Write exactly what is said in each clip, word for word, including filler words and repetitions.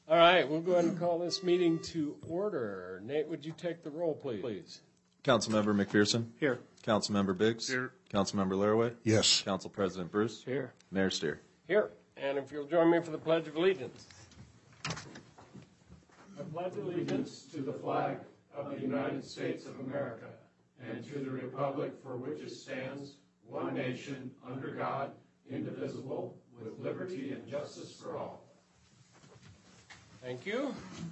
All right, we'll go ahead and call this meeting to order. Nate, would you take the roll, please? please? Councilmember McPherson? Here. Councilmember Biggs? Here. Councilmember Laraway? Yes. Council President Bruce? Here. Mayor Steer? Here. And if you'll join me for the Pledge of Allegiance. I pledge allegiance to the flag of the United States of America and to the republic for which it stands, one nation, under God, indivisible, with liberty and justice for all. Thank you.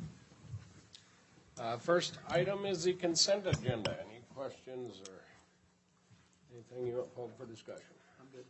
Uh, first item is the consent agenda. Any questions or anything you want called for discussion? I'm good.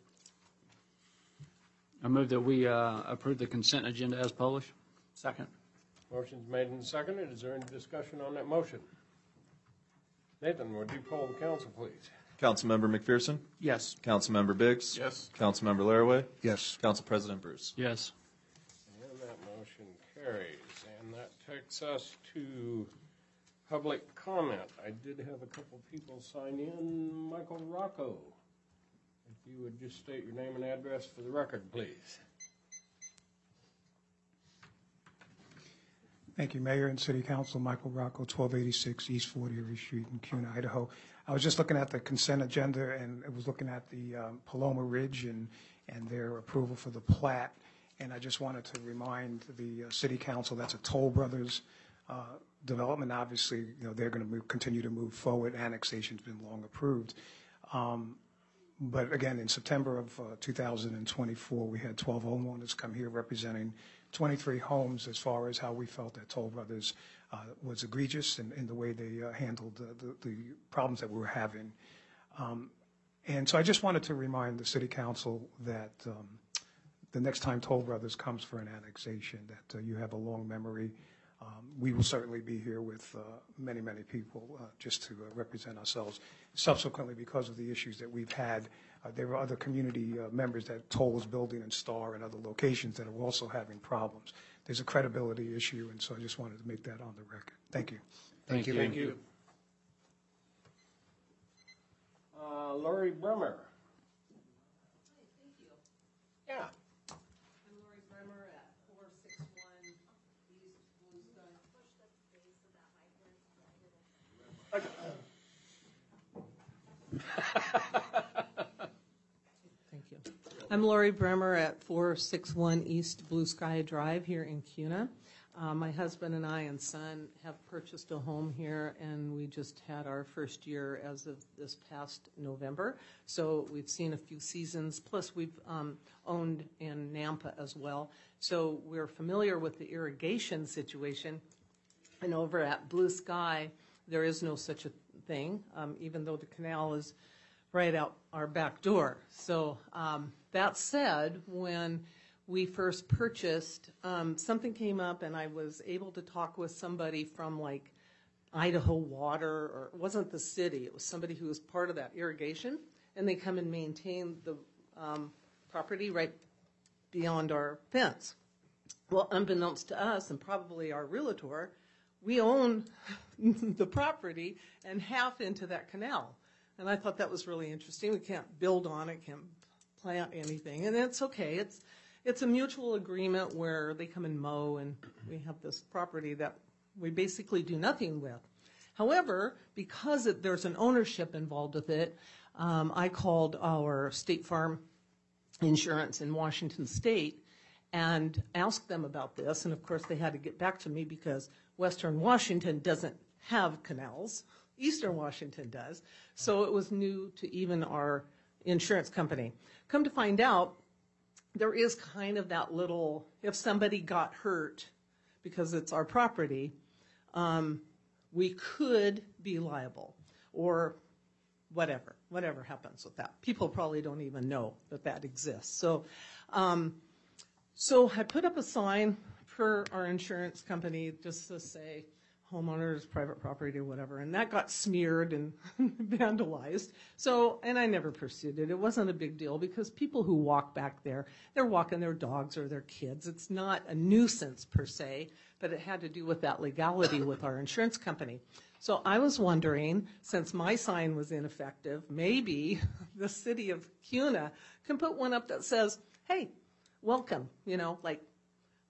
I move that we uh, approve the consent agenda as published. Second. Motion's made and seconded. Is there any discussion on that motion? Nathan, would you poll the council, please? Councilmember McPherson? Yes. Councilmember Biggs? Yes. Councilmember Laraway? Yes. Council President Bruce? Yes. And that motion carries. And that takes us to public comment. I did have a couple people sign in. Michael Rocco, if you would just state your name and address for the record, please. Thank you, Mayor and City Council. Michael Rocco, twelve eighty-six East forty-Erie Street in Kuna, Idaho. I was just looking at the consent agenda, and I was looking at the um, Paloma Ridge and, and their approval for the plat. And I just wanted to remind the uh, City Council that's a Toll Brothers uh, development. Obviously, you know, they're going to continue to move forward. Annexation's been long approved. Um, but again, in September of uh, two thousand twenty-four, we had twelve homeowners come here representing twenty-three homes as far as how we felt that Toll Brothers uh, was egregious in, in the way they uh, handled uh, the, the problems that we were having. Um, and so I just wanted to remind the City Council that um, the next time Toll Brothers comes for an annexation, that uh, you have a long memory. Um, we will certainly be here with uh, many, many people uh, just to uh, represent ourselves. Subsequently, because of the issues that we've had, uh, there are other community uh, members that Toll is building in Star and other locations that are also having problems. There's a credibility issue, and so I just wanted to make that on the record. Thank you. Thank, Thank you. you. Thank you. Uh, Lori Bremer. Hi, thank you. Yeah. I'm Lori Bremer at four six one East Blue Sky. Push the base of that mic. Thank you. I'm Lori Bremer at four six one East Blue Sky Drive here in Kuna. Uh, my husband and I and son have purchased a home here, and we just had our first year as of this past November. So we've seen a few seasons, plus we've um, owned in Nampa as well. So we're familiar with the irrigation situation. And over at Blue Sky, there is no such a thing, um, even though the canal is right out our back door. So um, that said, when we first purchased, um, something came up, and I was able to talk with somebody from like Idaho Water, or it wasn't the city, it was somebody who was part of that irrigation, and they come and maintain the um, property right beyond our fence. Well, unbeknownst to us, and probably our realtor, we own the property and half into that canal. And I thought that was really interesting. We can't build on it, can't plant anything, and it's okay. It's It's a mutual agreement where they come and mow, and we have this property that we basically do nothing with. However, because it, there's an ownership involved with it, um, I called our State Farm Insurance in Washington State and asked them about this. And of course, they had to get back to me because Western Washington doesn't have canals. Eastern Washington does. So it was new to even our insurance company. Come to find out, there is kind of that little, if somebody got hurt because it's our property, um, we could be liable, or whatever, whatever happens with that. People probably don't even know that that exists. So, um, so I put up a sign for our insurance company just to say, homeowners, private property, or whatever, and that got smeared and vandalized. So, and I never pursued it. It wasn't a big deal because people who walk back there, they're walking their dogs or their kids. It's not a nuisance per se, but it had to do with that legality with our insurance company. So I was wondering, since my sign was ineffective, maybe the city of Kuna can put one up that says, hey, welcome, you know, like,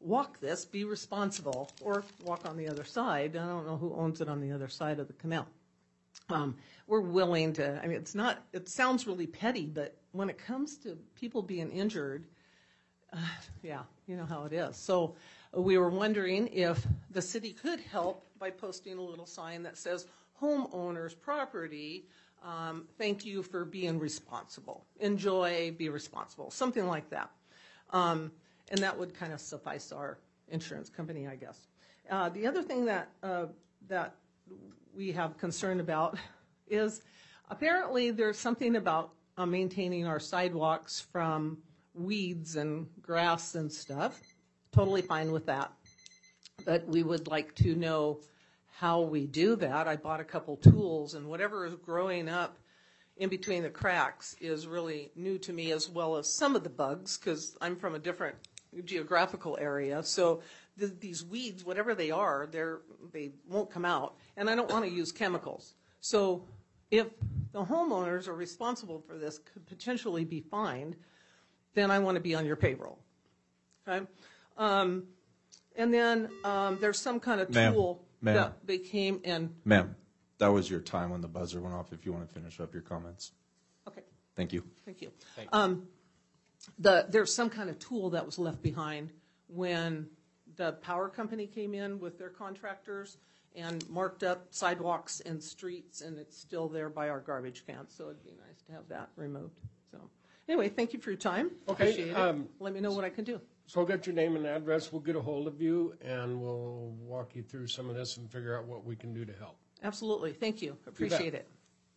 walk this, be responsible, or walk on the other side. I don't know who owns it on the other side of the canal. Um, we're willing to, I mean, it's not, it sounds really petty, but when it comes to people being injured, uh, yeah, you know how it is. So uh, we were wondering if the city could help by posting a little sign that says, homeowner's property, um, thank you for being responsible. Enjoy, be responsible, something like that. Um, and that would kind of suffice our insurance company, I guess. Uh, the other thing that, uh, that we have concern about is apparently there's something about uh, maintaining our sidewalks from weeds and grass and stuff. Totally fine with that. But we would like to know how we do that. I bought a couple tools, and whatever is growing up in between the cracks is really new to me, as well as some of the bugs, because I'm from a different geographical area. So th these weeds, whatever they are, they're, they won't come out, and I don't want to use chemicals. So if the homeowners are responsible for this, could potentially be fined, then I want to be on your payroll. Okay? Um, and then um, there's some kind of Ma'am, tool ma'am. that they came and, Ma'am, that was your time when the buzzer went off, if you want to finish up your comments. okay, Thank you. thank you. Um, the, there's some kind of tool that was left behind when the power company came in with their contractors and marked up sidewalks and streets, and it's still there by our garbage cans, so it'd be nice to have that removed. So anyway, thank you for your time. Okay, Appreciate it. um, Let me know what I can do. So I'll get your name and address, we'll get a hold of you, and we'll walk you through some of this and figure out what we can do to help. Absolutely, thank you. Appreciate it.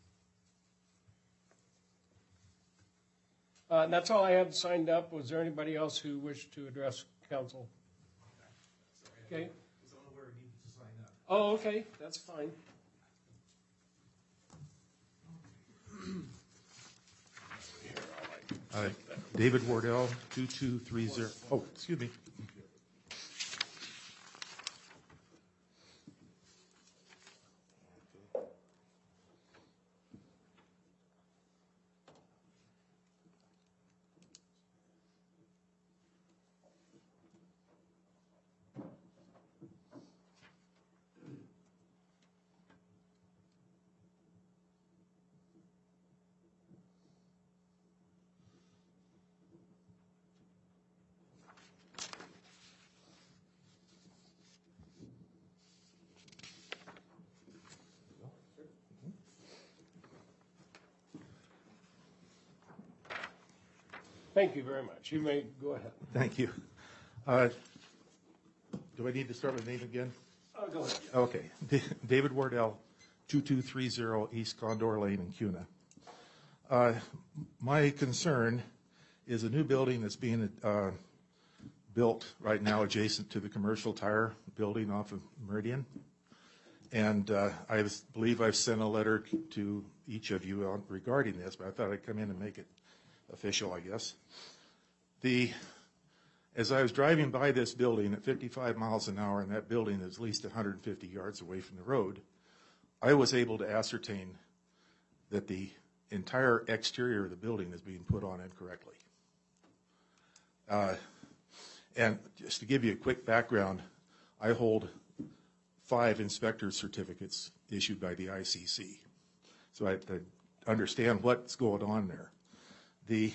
Uh, that's all I had signed up. Was there anybody else who wished to address council? Okay. Oh, okay, that's fine. Uh, David Wardell, two two three zero, oh, excuse me. Thank you very much. You may go ahead. Thank you. Uh, Do I need to start with name again? Oh, go ahead. Okay. D- David Wardell, two two three zero East Condor Lane in Cuna. Uh, My concern is a new building that's being uh, built right now adjacent to the commercial tire building off of Meridian. And uh, I was- believe I've sent a letter to each of you on- regarding this, but I thought I'd come in and make it official, I guess. The, as I was driving by this building at fifty-five miles an hour, and that building is at least one hundred fifty yards away from the road, I was able to ascertain that the entire exterior of the building is being put on incorrectly. Uh, and just to give you a quick background, I hold five inspector certificates issued by the I C C. So I, I understand what's going on there. The,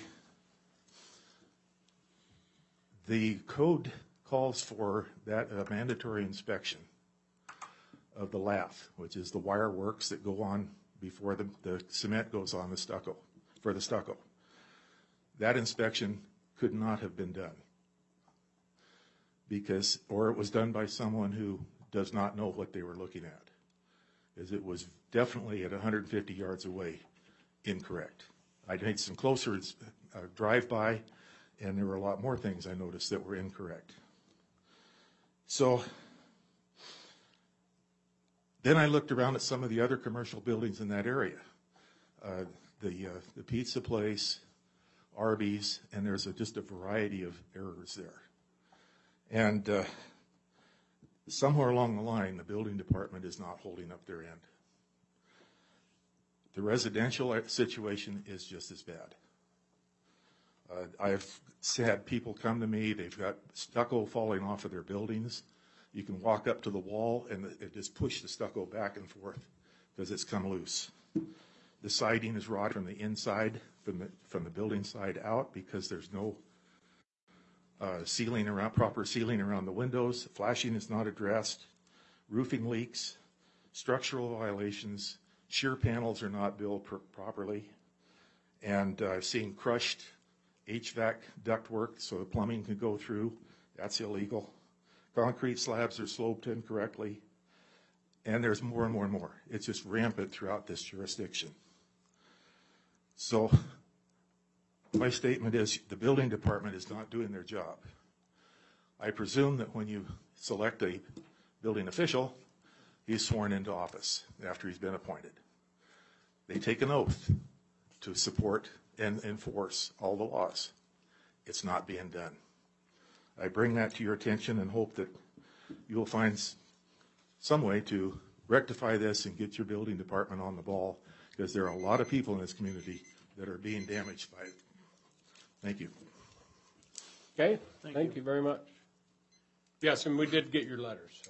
the code calls for that uh, mandatory inspection of the lath, which is the wire works that go on before the, the cement goes on the stucco, for the stucco. That inspection could not have been done because, or it was done by someone who does not know what they were looking at, as it was definitely at one hundred fifty yards away incorrect. I made some closer uh, drive-by, and there were a lot more things I noticed that were incorrect. So then I looked around at some of the other commercial buildings in that area, uh, the, uh, the pizza place, Arby's, and there's a, just a variety of errors there. And uh, somewhere along the line, the building department is not holding up their end. The residential situation is just as bad. Uh, I've had people come to me, they've got stucco falling off of their buildings. You can walk up to the wall and it just push the stucco back and forth because it's come loose. The siding is rotted from the inside, from the, from the building side out, because there's no uh, sealing around, proper sealing around the windows. Flashing is not addressed. Roofing leaks, structural violations, shear panels are not built pr- properly. And uh, I've seen crushed H V A C ductwork so the plumbing can go through. That's illegal. Concrete slabs are sloped incorrectly. And there's more and more and more. It's just rampant throughout this jurisdiction. So my statement is the building department is not doing their job. I presume that when you select a building official, he's sworn into office after he's been appointed. They take an oath to support and enforce all the laws. It's not being done. I bring that to your attention and hope that you'll find some way to rectify this and get your building department on the ball, because there are a lot of people in this community that are being damaged by it. Thank you. Okay, thank, thank you. you very much. Yes, and we did get your letters. So.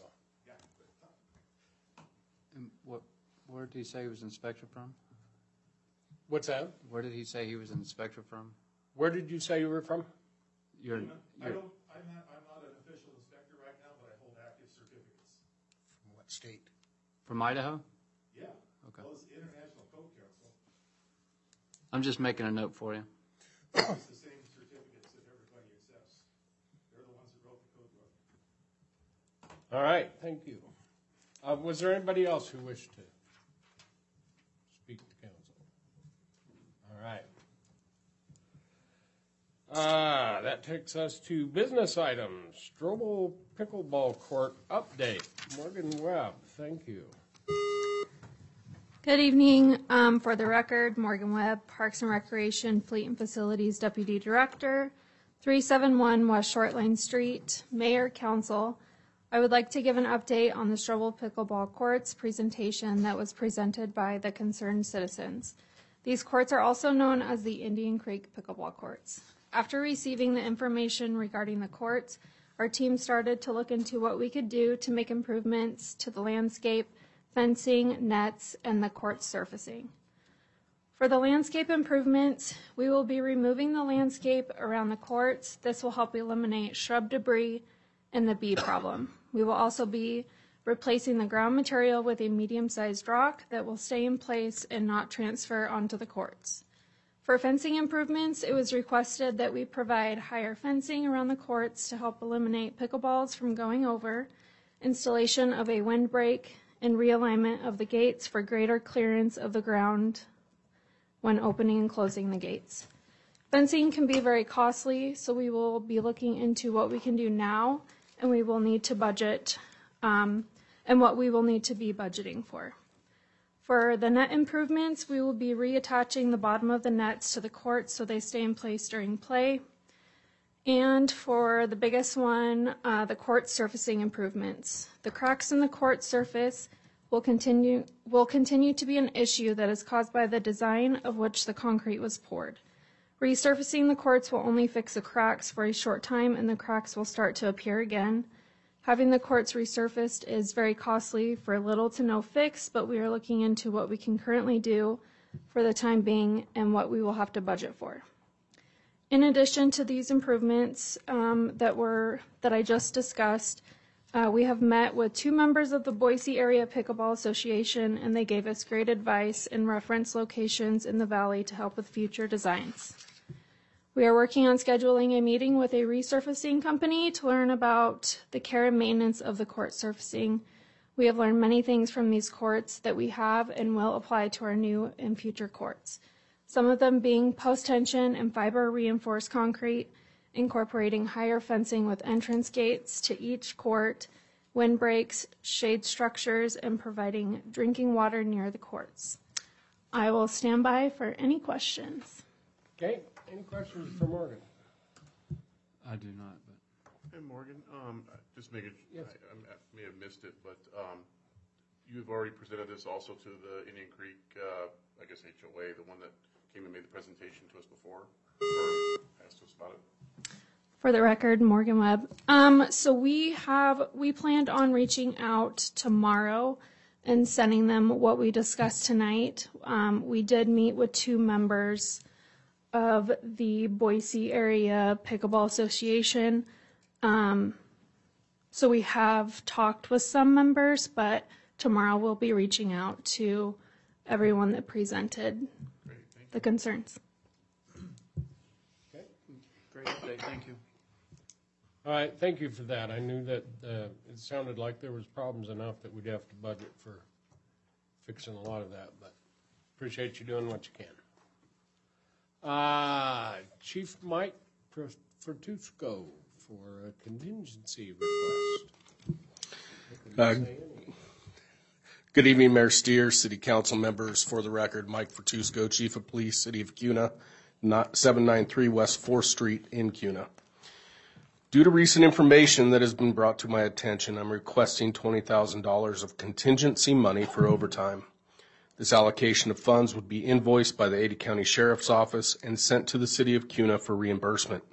And what, where did he say he was inspected from? What's that? Where did he say he was inspected from? Where did you say you were from? You're, I you're, don't, I'm not, I'm not an official inspector right now, but I hold active certificates. From what state? from Idaho? Yeah. Okay. Well, it's the International Code Council. I'm just making a note for you. It's the same certificates that everybody accepts. They're the ones that wrote the code book. All right, thank you. Uh, was there anybody else who wished to speak to council? All right. Ah, that takes us to business items. Strobel Pickleball Court update. Morgan Webb, thank you. Good evening. Um, for the record, Morgan Webb, Parks and Recreation Fleet and Facilities Deputy Director, three seventy-one West Shortline Street, Mayor, Council. I would like to give an update on the Strobel Pickleball Courts presentation that was presented by the concerned citizens. These courts are also known as the Indian Creek Pickleball Courts. After receiving the information regarding the courts, our team started to look into what we could do to make improvements to the landscape, fencing, nets, and the court surfacing. For the landscape improvements, we will be removing the landscape around the courts. This will help eliminate shrub debris and the bee problem. We will also be replacing the ground material with a medium-sized rock that will stay in place and not transfer onto the courts. For fencing improvements, it was requested that we provide higher fencing around the courts to help eliminate pickleballs from going over, installation of a windbreak, and realignment of the gates for greater clearance of the ground when opening and closing the gates. Fencing can be very costly, so we will be looking into what we can do now, and we will need to budget, um, and what we will need to be budgeting for. For the net improvements, we will be reattaching the bottom of the nets to the court so they stay in place during play. And for the biggest one, uh, the court surfacing improvements. The cracks in the court surface will continue, will continue to be an issue that is caused by the design of which the concrete was poured. Resurfacing the courts will only fix the cracks for a short time, and the cracks will start to appear again. Having the courts resurfaced is very costly for little to no fix, but we are looking into what we can currently do for the time being and what we will have to budget for. In addition to these improvements um, that were that I just discussed, uh, we have met with two members of the Boise Area Pickleball Association, and they gave us great advice and reference locations in the valley to help with future designs. We are working on scheduling a meeting with a resurfacing company to learn about the care and maintenance of the court surfacing. We have learned many things from these courts that we have and will apply to our new and future courts. Some of them being post-tension and fiber reinforced concrete, incorporating higher fencing with entrance gates to each court, windbreaks, shade structures, and providing drinking water near the courts. I will stand by for any questions. Okay, any questions for Morgan? I do not, but. Hey, Morgan, um, just make it, Yes. I, I may have missed it, but, um, you've already presented this also to the Indian Creek, uh, I guess H O A, the one that came and made the presentation to us before, or has to For the record, Morgan Webb. Um, so we have, we planned on reaching out tomorrow and sending them what we discussed tonight. Um, we did meet with two members of the Boise Area Pickleball Association. Um, so we have talked with some members, but tomorrow we'll be reaching out to everyone that presented the concerns. Okay. Great update, thank you. All right, thank you for that. I knew that uh, it sounded like there was problems enough that we'd have to budget for fixing a lot of that, but appreciate you doing what you can. Uh, Chief Mike Fertusco for a contingency request. Uh, Good evening, Mayor Steer, City Council members. For the record, Mike Fertusco, Chief of Police, City of Kuna, seven ninety-three West fourth Street in Kuna. Due to recent information that has been brought to my attention, I'm requesting twenty thousand dollars of contingency money for overtime. This allocation of funds would be invoiced by the Ada County Sheriff's Office and sent to the City of Kuna for reimbursement.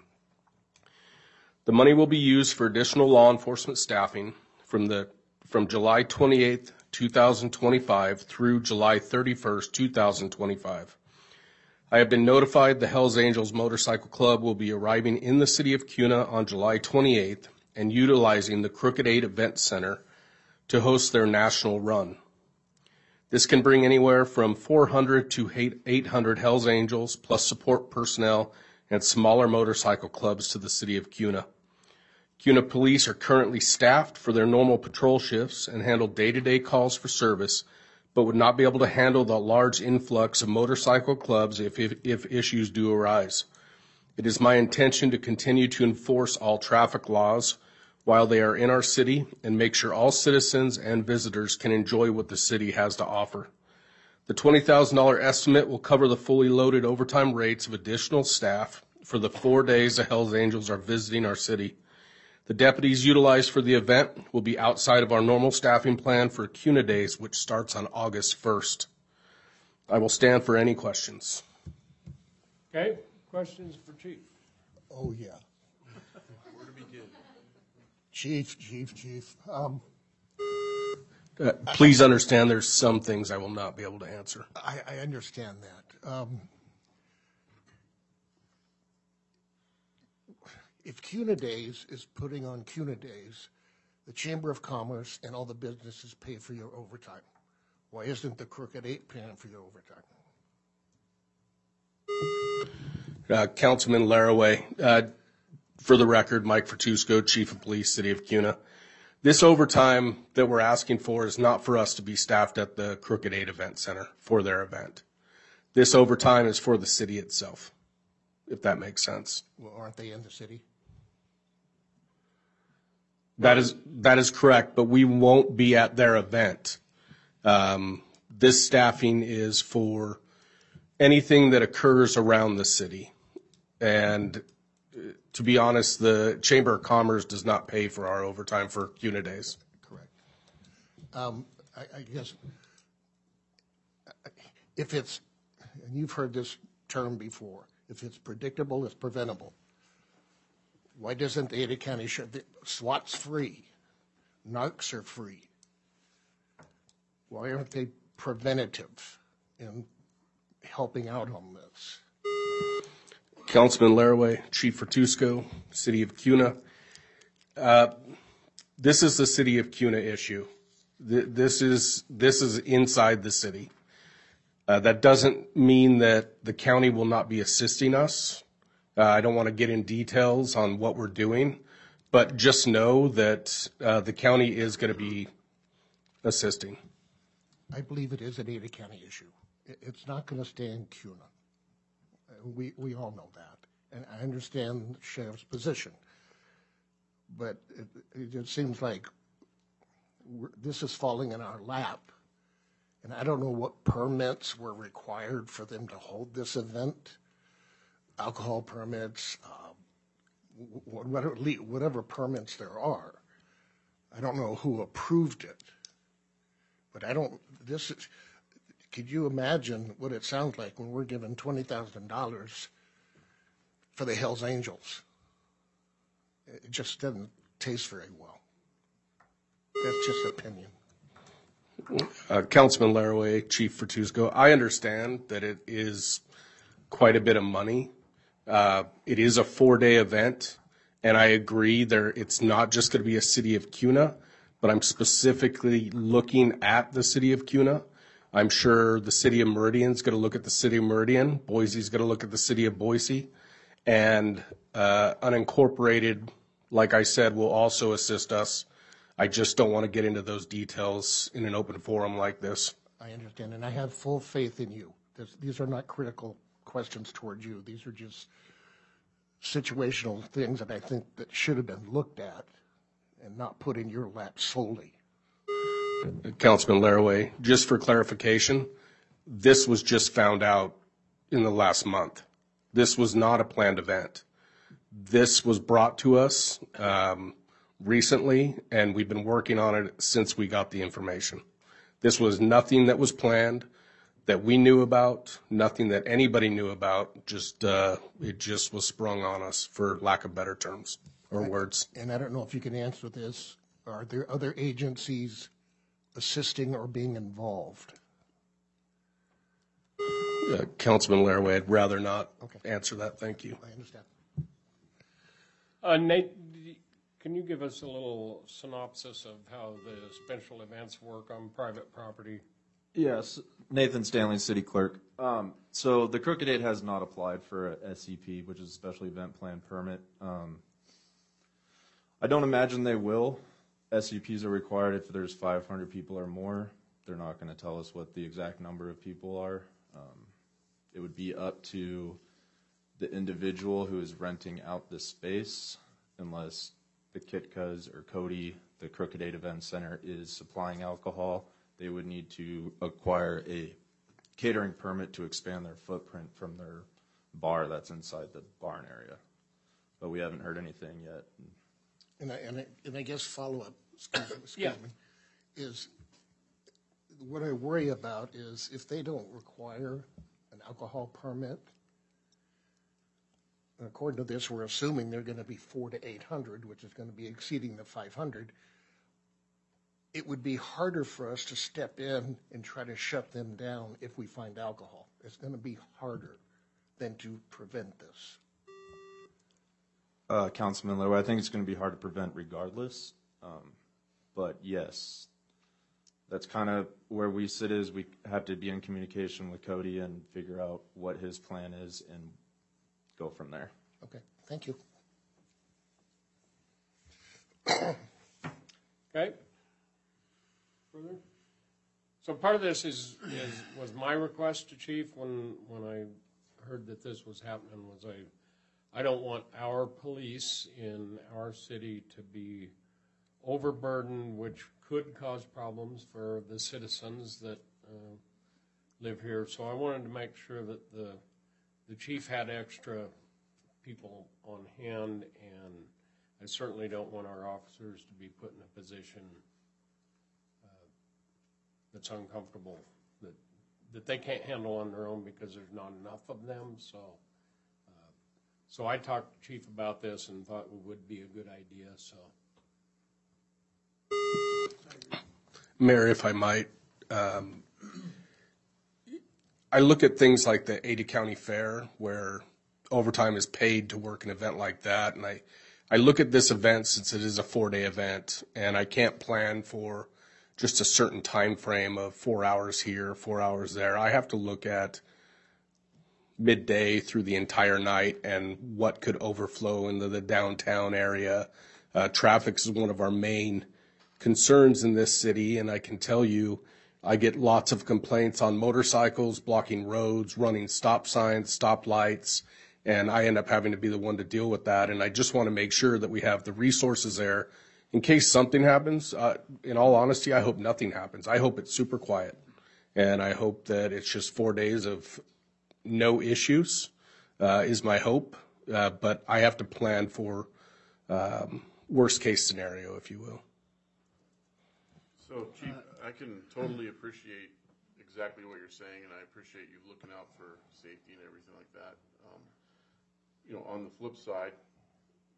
The money will be used for additional law enforcement staffing from the from July twenty-eighth, two thousand twenty-five through July thirty-first, two thousand twenty-five. I have been notified the Hells Angels Motorcycle Club will be arriving in the City of Kuna on July twenty-eighth and utilizing the Crooked Eight Event Center to host their national run. This can bring anywhere from four hundred to eight hundred Hells Angels plus support personnel and smaller motorcycle clubs to the City of Kuna. Kuna police are currently staffed for their normal patrol shifts and handle day-to-day calls for service, but would not be able to handle the large influx of motorcycle clubs if, if, if issues do arise. It is my intention to continue to enforce all traffic laws while they are in our city and make sure all citizens and visitors can enjoy what the city has to offer. The twenty thousand dollars estimate will cover the fully loaded overtime rates of additional staff for the four days the Hells Angels are visiting our city. The deputies utilized for the event will be outside of our normal staffing plan for Kuna Days, which starts on August first. I will stand for any questions. Okay, questions for Chief? Oh, yeah. Where to begin? Chief, Chief, Chief. Um, Uh, please understand there's some things I will not be able to answer. I, I understand that. Um, if Kuna Days is putting on Kuna Days, the Chamber of Commerce and all the businesses pay for your overtime. Why isn't the Crooked Eight paying for your overtime? Uh, Councilman Laraway, uh, for the record, Mike Fertusco, Chief of Police, City of Kuna. This overtime that we're asking for is not for us to be staffed at the Crooked Eight Event Center for their event. This overtime is for the city itself, if that makes sense. Well, aren't they in the city? That is that is correct, but we won't be at their event. Um, this staffing is for anything that occurs around the city. And to be honest, the Chamber of Commerce does not pay for our overtime for Kuna Days. Correct. Um, I, I guess if it's, and you've heard this term before, if it's predictable, it's preventable. Why doesn't the Ada County Sheriff, SWAT's free, narcs are free. Why aren't they preventative in helping out on this? Councilman Laraway, Chief Fertusco, City of Kuna. Uh, this is the City of Kuna issue. Th- this is this is inside the city. Uh, that doesn't mean that the county will not be assisting us. Uh, I don't want to get in details on what we're doing, but just know that uh, the county is going to be assisting. I believe it is an Ada County issue. It, it's not going to stay in Kuna. We we all know that, and I understand the sheriff's position. But it, it just seems like we're, this is falling in our lap, and I don't know what permits were required for them to hold this event. Alcohol permits, uh, whatever, whatever permits there are. I don't know who approved it, but I don't. This is. Could you imagine what it sounds like when we're given twenty thousand dollars for the Hells Angels? It just doesn't taste very well. That's just opinion. Uh, Councilman Laraway, Chief Fertusco, I understand that it is quite a bit of money. Uh, it is a four-day event, and I agree there. It's not just going to be a city of Cuna, but I'm specifically looking at the city of Cuna. I'm sure the city of Meridian's going to look at the city of Meridian. Boise's going to look at the city of Boise, and uh, unincorporated, like I said, will also assist us. I just don't want to get into those details in an open forum like this. I understand, and I have full faith in you. This, these are not critical questions towards you. These are just situational things that I think that should have been looked at and not put in your lap solely. Councilman Laraway, just for clarification, this was just found out in the last month. This was not a planned event. This was brought to us um, recently, and we've been working on it since we got the information. This was nothing that was planned, that we knew about, nothing that anybody knew about. Just uh, it just was sprung on us, for lack of better terms or words. And I don't know if you can answer this. Are there other agencies assisting or being involved? Uh, Councilman Laraway, I'd rather not Okay. answer that. Thank you. I understand. Uh, Nate, can you give us a little synopsis of how the special events work on private property? Yes, Nathan Stanley, city clerk. Um, so the Crooked Eight has not applied for a S E P, which is a special event plan permit. Um, I don't imagine they will. S E Ps are required if there's five hundred people or more. They're not going to tell us what the exact number of people are. Um, it would be up to the individual who is renting out the space, unless the Kitkas or Cody, the Crooked Eight Event Center, is supplying alcohol. They would need to acquire a catering permit to expand their footprint from their bar that's inside the barn area. But we haven't heard anything yet. And I, and I, and I guess follow-up, excuse me, excuse Yeah. me, is what I worry about is if they don't require an alcohol permit, and according to this, we're assuming they're going to be four to eight hundred, which is going to be exceeding the five hundred. It would be harder for us to step in and try to shut them down if we find alcohol. It's going to be harder than to prevent this. Uh, Councilman Lowe, I think it's going to be hard to prevent regardless. Um, but yes, that's kind of where we sit is we have to be in communication with Cody and figure out what his plan is and go from there. Okay, thank you. Okay? Further? So part of this is, is, was my request to Chief when, when I heard that this was happening was I, I don't want our police in our city to be overburdened, which could cause problems for the citizens that uh, live here. So I wanted to make sure that the, the chief had extra people on hand, and I certainly don't want our officers to be put in a position uh, that's uncomfortable, that that they can't handle on their own because there's not enough of them. So, uh, so I talked to Chief about this and thought it would be a good idea. So, Mayor, if I might, um, I look at things like the Ada County Fair where overtime is paid to work an event like that, and I, I look at this event since it is a four-day event, and I can't plan for just a certain time frame of four hours here, four hours there. I have to look at midday through the entire night and what could overflow into the downtown area. Uh, traffic is one of our main concerns in this city, and I can tell you I get lots of complaints on motorcycles blocking roads, running stop signs, stop lights, and I end up having to be the one to deal with that. And I just want to make sure that we have the resources there in case something happens. Uh, in all honesty, I hope nothing happens. I hope it's super quiet, and I hope that it's just four days of no issues uh, is my hope. Uh, but I have to plan for um, worst case scenario, if you will. So, Chief, I can totally appreciate exactly what you're saying, and I appreciate you looking out for safety and everything like that. Um, you know, on the flip side,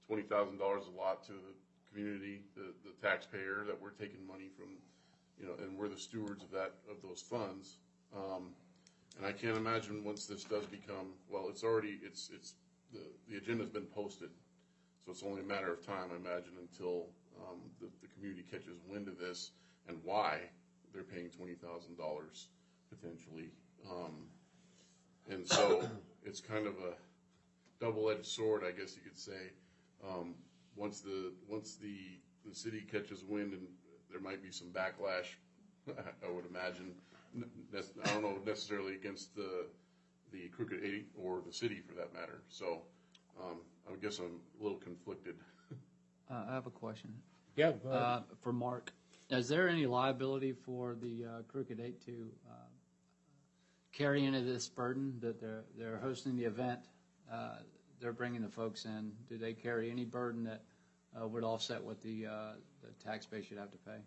twenty thousand dollars a lot to the community, the, the taxpayer, that we're taking money from, you know, and we're the stewards of that, of those funds. Um, and I can't imagine once this does become, well, it's already, it's, it's, the, the agenda's been posted. So it's only a matter of time, I imagine, until, um, the, the community catches wind of this and why they're paying twenty thousand dollars potentially. Um, and so it's kind of a double-edged sword, I guess you could say. Um, once the, once the, the city catches wind, and there might be some backlash, I would imagine. I don't know necessarily against the, the Crooked Eight or the city for that matter. So, um, I guess I'm a little conflicted. Uh, I have a question. Yeah, go ahead. Uh, for Mark. Is there any liability for the uh, Crooked Eight to uh, carry any of this burden that they're they're hosting the event? Uh, they're bringing the folks in. Do they carry any burden that uh, would offset what the uh, the taxpayer should have to pay?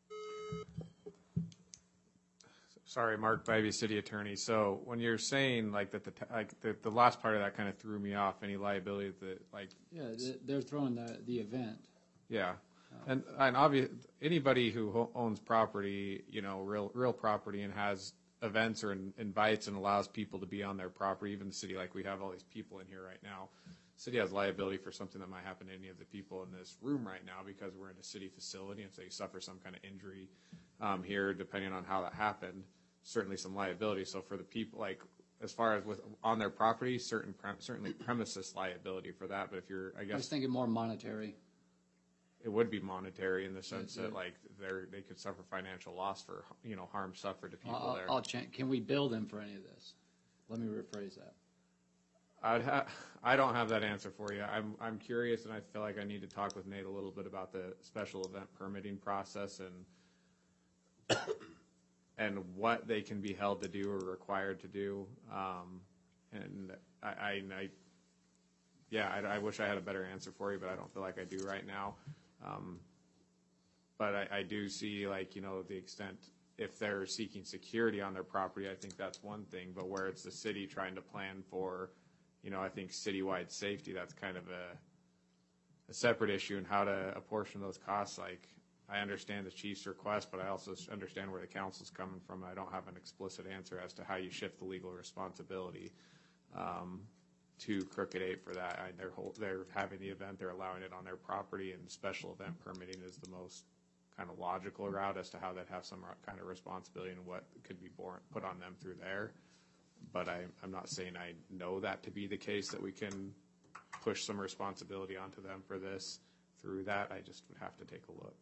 Sorry, Mark Bybee, City Attorney. So when you're saying like that, the like the, the last part of that kind of threw me off. Any liability that like Yeah, they're throwing the the event. yeah. And, and obvious, anybody who ho- owns property, you know, real real property, and has events or in, invites and allows people to be on their property, even the city, like we have all these people in here right now, city has liability for something that might happen to any of the people in this room right now because we're in a city facility, and so you suffer some kind of injury um, here, depending on how that happened, certainly some liability. So for the people, like as far as with on their property, certain pre- certainly premises liability for that. But if you're, I guess, I was thinking more monetary. It would be monetary in the sense that like they're they could suffer financial loss for, you know, harm suffered to people I'll, there. I'll change. Can we bill them for any of this? Let me rephrase that. I'd ha- I don't have that answer for you. I'm I'm curious, and I feel like I need to talk with Nate a little bit about the special event permitting process and and what they can be held to do or required to do. Um, and I, I, I yeah, I, I wish I had a better answer for you, but I don't feel like I do right now. Um, but I, I do see, like, you know, the extent, if they're seeking security on their property, I think that's one thing. But where it's the city trying to plan for, you know, I think citywide safety, that's kind of a, a separate issue, and how to apportion those costs. Like, I understand the chief's request, but I also understand where the council's coming from. I don't have an explicit answer as to how you shift the legal responsibility um, to Crooked Eight for that. I, they're, whole, they're having the event, they're allowing it on their property, and special event permitting is the most kind of logical route as to how they'd have some kind of responsibility and what could be borne, put on them through there. But I, I'm not saying I know that to be the case, that we can push some responsibility onto them for this through that. I just would have to take a look.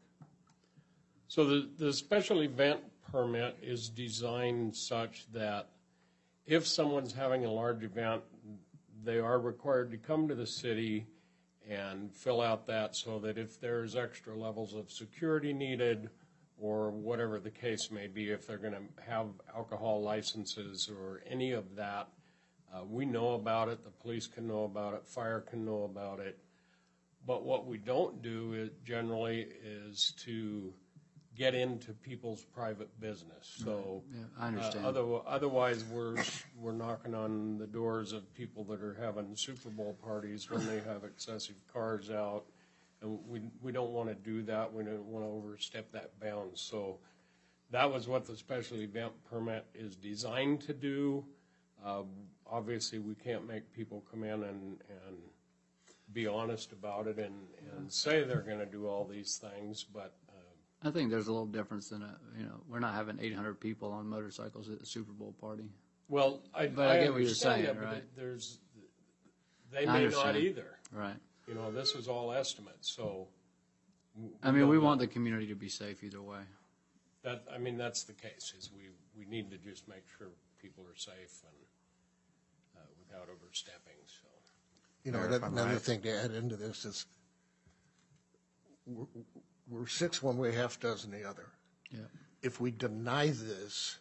So the, the special event permit is designed such that if someone's having a large event, they are required to come to the city and fill out that, so that if there's extra levels of security needed or whatever the case may be, if they're going to have alcohol licenses or any of that, uh, we know about it, the police can know about it, fire can know about it. But what we don't do is generally is to get into people's private business. So Yeah, I understand. Uh, other, otherwise, we're we're knocking on the doors of people that are having Super Bowl parties when they have excessive cars out, and we we don't want to do that. We don't want to overstep that bound. So that was what the special event permit is designed to do. Uh, obviously, we can't make people come in and and be honest about it and and say they're going to do all these things, but. I think there's a little difference in a, you know, we're not having eight hundred people on motorcycles at the Super Bowl party. Well, I, But I, I get what you're understand saying, that, but right? there's, they I may understand. not either. Right. You know, this is all estimates, so. w- I mean, we don't want know. the community to be safe either way. That, I mean, that's the case, is we, we need to just make sure people are safe and, uh, without overstepping, so. You know, Mayor, if I another might. thing to add into this is we're, we're six one way, half dozen the other. Yeah. If we deny this,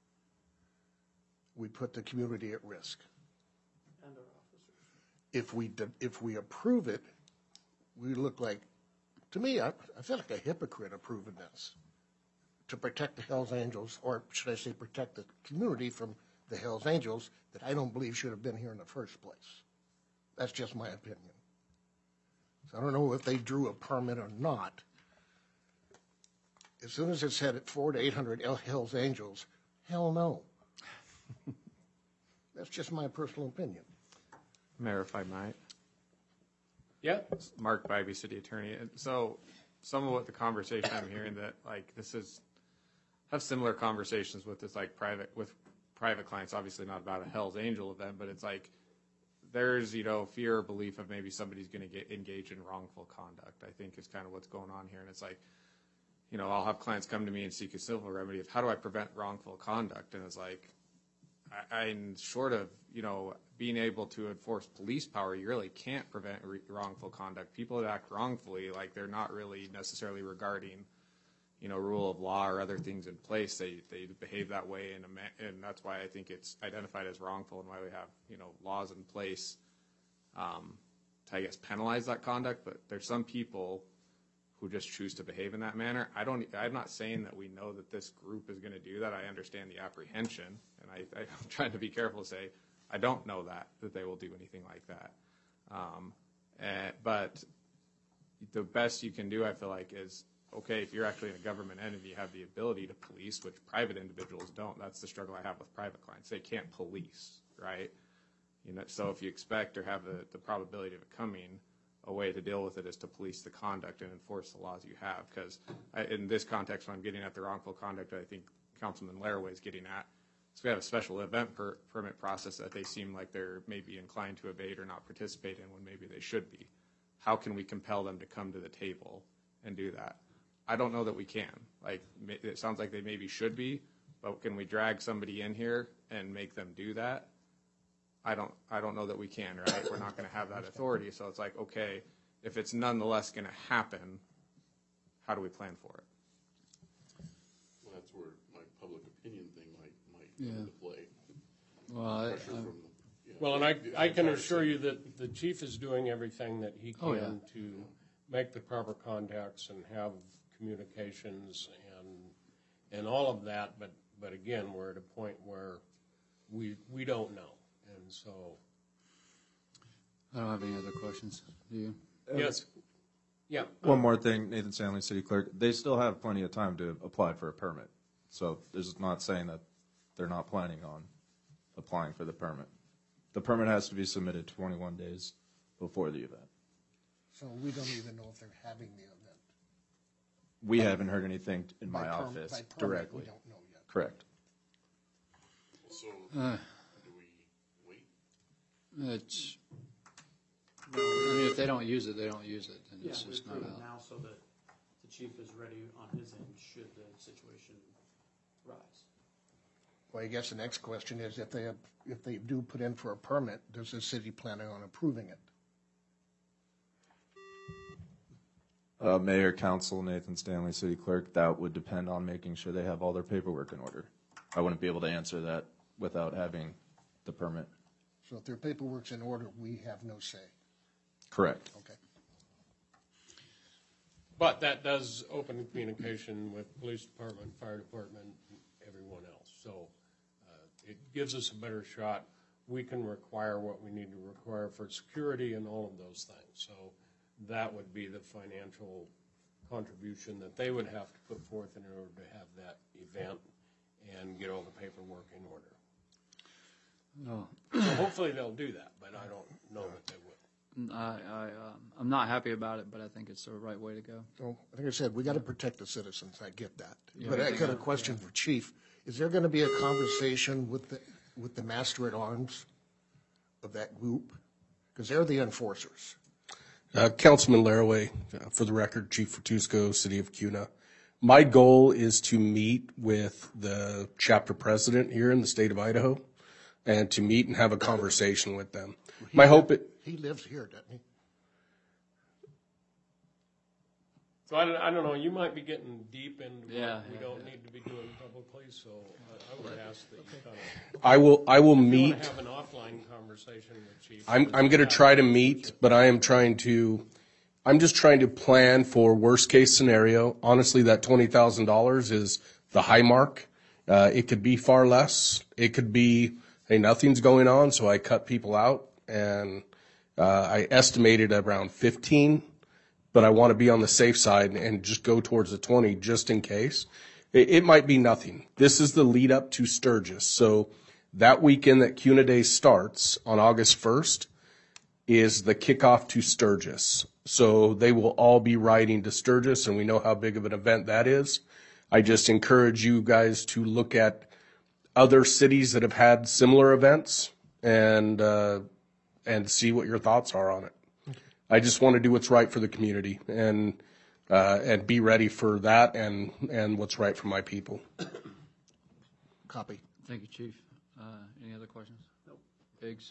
we put the community at risk. And our officers. If we, de- if we approve it, we look like, to me, I, I feel like a hypocrite approving this to protect the Hells Angels, or should I say protect the community from the Hells Angels that I don't believe should have been here in the first place. That's just my opinion. I don't know if they drew a permit or not. As soon as it said at four to eight hundred Hells Angels, hell no. That's just my personal opinion. Mayor, if I might. Yeah, Mark Bybee, City Attorney. And so some of what the conversation I'm hearing that like this is have similar conversations with this like private with private clients, obviously not about a Hell's Angel event, but it's like there's, you know, fear or belief of maybe somebody's going to get engaged in wrongful conduct, I think is kind of what's going on here. And it's like, you know, I'll have clients come to me and seek a civil remedy of how do I prevent wrongful conduct? And it's like, I, I'm short of, you know, being able to enforce police power, you really can't prevent re- wrongful conduct. People that act wrongfully, like they're not really necessarily regarding, you know, rule of law or other things in place. They they behave that way, and and that's why I think it's identified as wrongful, and why we have, you know, laws in place um, to, I guess, penalize that conduct. But there's some people who just choose to behave in that manner. I don't. I'm not saying that we know that this group is going to do that. I understand the apprehension, and I, I'm trying to be careful to say I don't know that that they will do anything like that. Um, and, but the best you can do, I feel like, is okay, if you're actually in a government entity, you have the ability to police, which private individuals don't. That's the struggle I have with private clients. They can't police, right? You know, so if you expect or have the, the probability of it coming, a way to deal with it is to police the conduct and enforce the laws you have. Because in this context, when I'm getting at the wrongful conduct, I think Councilman Laraway is getting at, so we have a special event per, permit process that they seem like they're maybe inclined to evade or not participate in when maybe they should be. How can we compel them to come to the table and do that? I don't know that we can. Like, it sounds like they maybe should be, but can we drag somebody in here and make them do that? I don't, I don't know that we can, right? We're not going to have that authority. So it's like, okay, if it's nonetheless going to happen, how do we plan for it? Well, that's where my public opinion thing might, might Yeah. come into play. Well, I, Pressure I, from, you know, well, and I, the I can entire assure city. you that the chief is doing everything that he Oh, yeah. can to make the proper contacts and have communications and, and all of that, but, but again, we're at a point where we, we don't know, and so. I don't have any other questions. Do you? Yes. Yeah. One more thing, Nathan Stanley, City Clerk. They still have plenty of time to apply for a permit. So this is not saying that they're not planning on applying for the permit. The permit has to be submitted twenty-one days before the event. So we don't even know if they're having the event. We haven't heard anything in my By perm- office by permit, directly. We don't know yet. Correct. So, Uh, do we wait? It's, I mean, if they don't use it, they don't use it, and Yeah, it's we just not approve it out. now so that the chief is ready on his end should the situation rise. Well, I guess the next question is if they have, if they do put in for a permit, does the city plan on approving it? Uh, Mayor, Council, Nathan Stanley, City Clerk, that would depend on making sure they have all their paperwork in order. I wouldn't be able to answer that without having the permit. So if their paperwork's in order, we have no say. Correct. Okay. But that does open communication with police department, fire department, everyone else. So uh, it gives us a better shot. We can require what we need to require for security and all of those things. So that would be the financial contribution that they would have to put forth in order to have that event and get all the paperwork in order. No, So hopefully they'll do that, but I don't know that they will. I, I, um, I'm not happy about it, but I think it's the right way to go. So, like I said, we got to protect the citizens. I get that. Yeah, But I I think got a so, question for Chief. Is there going to be a conversation with the, with the master at arms of that group? Because they're the enforcers. Uh, Councilman Laraway, uh, for the record, Chief Fortusco, City of Cuna. My goal is to meet with the chapter president here in the state of Idaho and to meet and have a conversation with them. He My li- hope it, He lives here, doesn't he? So I don't, I don't know, you might be getting deep into Yeah, what we yeah, don't yeah. need to be doing publicly, so I- I would ask that you kind of, I will, I will if you meet. want to have an offline conversation with Chief. I'm, I'm going to try to meet, but I am trying to, I'm just trying to plan for worst case scenario. Honestly, that twenty thousand dollars is the high mark. Uh, it could be far less. It could be, hey, nothing's going on, so I cut people out. And uh, I estimated around fifteen. but I want to be on the safe side and just go towards the twenty just in case. It, it might be nothing. This is the lead up to Sturgis. So that weekend that CUNA Day starts on August first is the kickoff to Sturgis. So they will all be riding to Sturgis, and we know how big of an event that is. I just encourage you guys to look at other cities that have had similar events and uh, and see what your thoughts are on it. I just want to do what's right for the community and uh, and be ready for that and and what's right for my people. Copy. Thank you, Chief. Uh, Any other questions? Nope. Biggs?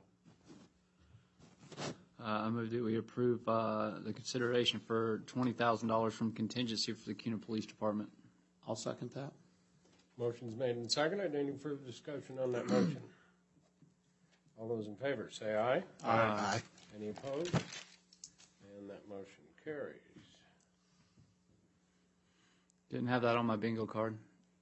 Uh, I move that we approve uh, the consideration for twenty thousand dollars from contingency for the CUNA Police Department. I'll second that. Motion's made and seconded. Any further discussion on that motion? All those in favor, say aye. Aye. Aye. Any opposed? And that motion carries. Didn't have that on my bingo card.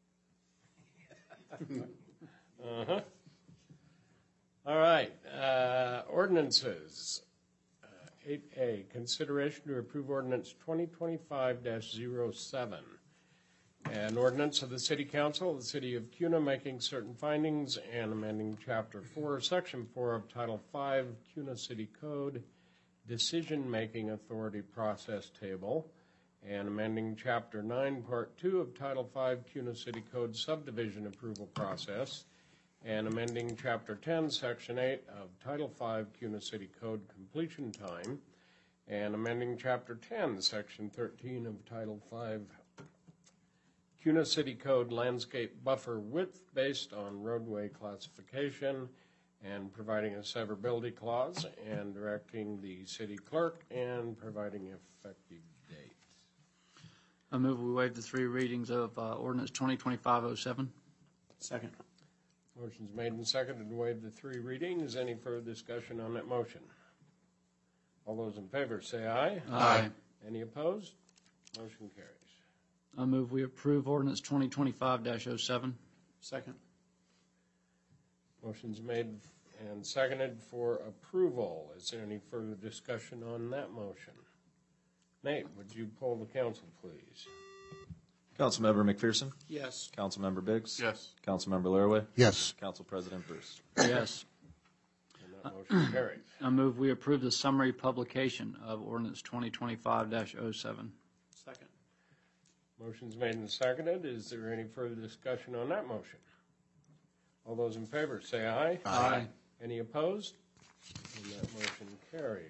Uh-huh. All right, uh, ordinances. Uh, eight A, consideration to approve ordinance twenty twenty-five dash zero seven. An ordinance of the City Council of the City of CUNA making certain findings and amending Chapter four, Section four of Title five, CUNA City Code, Decision-Making Authority Process Table, and amending Chapter nine, Part two of Title five, CUNA City Code Subdivision Approval Process, and amending Chapter ten, Section eight of Title five, CUNA City Code Completion Time, and amending Chapter ten, Section thirteen of Title five, CUNA City Code Landscape Buffer Width based on roadway classification, and providing a severability clause, and directing the city clerk, and providing effective date. I move we waive the three readings of uh, ordinance twenty twenty-five oh seven. Second. Motion's made and seconded to waive the three readings. Any further discussion on that motion? All those in favor say aye. Aye. Any opposed? Motion carries. I move we approve ordinance twenty twenty-five dash oh seven. Second. Motion's made and seconded for approval. Is there any further discussion on that motion? Nate, would you poll the council, please? Councilmember McPherson? Yes. Councilmember Biggs? Yes. Councilmember Laraway? Yes. Council President Bruce? Yes. And that motion carries. I move we approve the summary publication of ordinance twenty twenty-five dash oh seven. Second. Motion's made and seconded. Is there any further discussion on that motion? All those in favor say aye. Aye. Any opposed? And that motion carries.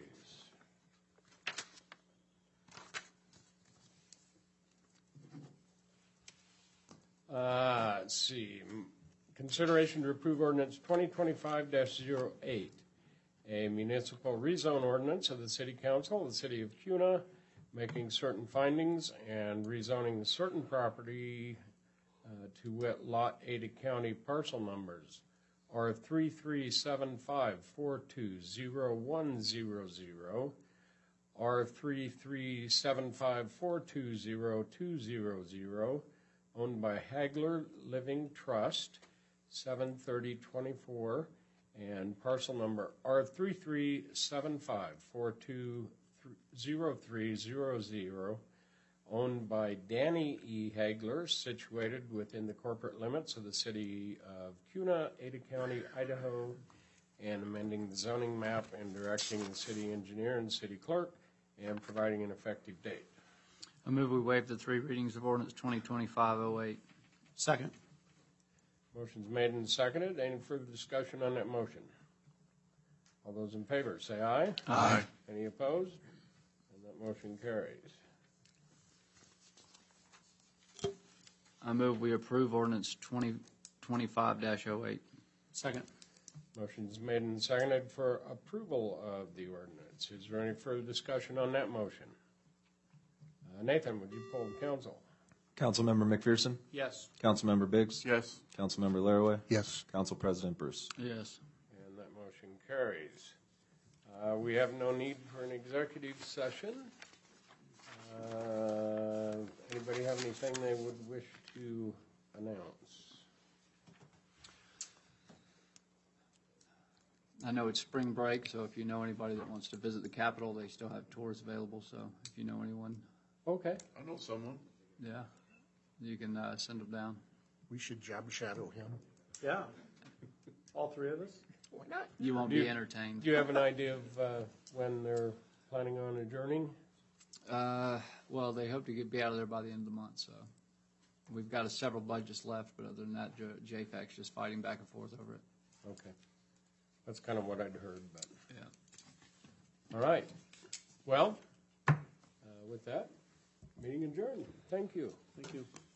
Uh, let's see. Consideration to approve ordinance twenty twenty-five dash oh eight, a municipal rezone ordinance of the City Council of the City of CUNA, making certain findings and rezoning certain property uh, to wit Lot Ada County parcel numbers R three three seven five four two zero one zero zero, R three three seven five four two zero two zero zero, owned by Hagler Living Trust, seven thirty twenty-four, and parcel number R three three seven five four two zero three zero zero, owned by Danny E. Hagler, situated within the corporate limits of the city of CUNA, Ada County, Idaho, and amending the zoning map and directing the city engineer and city clerk and providing an effective date. I move we waive the three readings of ordinance twenty twenty-five oh eight. Second. Motion's made and seconded. Any further discussion on that motion? All those in favor say aye. Aye. Any opposed? And that motion carries. I move we approve ordinance twenty twenty-five dash oh eight. Second. Motion's made and seconded for approval of the ordinance. Is there any further discussion on that motion? Uh, Nathan, would you poll the council? Councilmember McPherson? Yes. Councilmember Biggs? Yes. Councilmember Laraway? Yes. Council President Bruce? Yes. And that motion carries. Uh, we have no need for an executive session. Uh, anybody have anything they would wish to announce? I know it's spring break, so if you know anybody that wants to visit the Capitol, they still have tours available. So if you know anyone, Okay. I know someone. yeah, you can uh, send them down. We should job shadow him. Yeah. All three of us? Why not? You won't Do be you- entertained. Do you have an idea of uh, when they're planning on adjourning? Uh, well, they hope to get, be out of there by the end of the month, so we've got a several budgets left, but other than that, J- JFAC's just fighting back and forth over it. Okay. That's kind of what I'd heard, but, Yeah. all right. Well, uh, with that, meeting adjourned. Thank you. Thank you.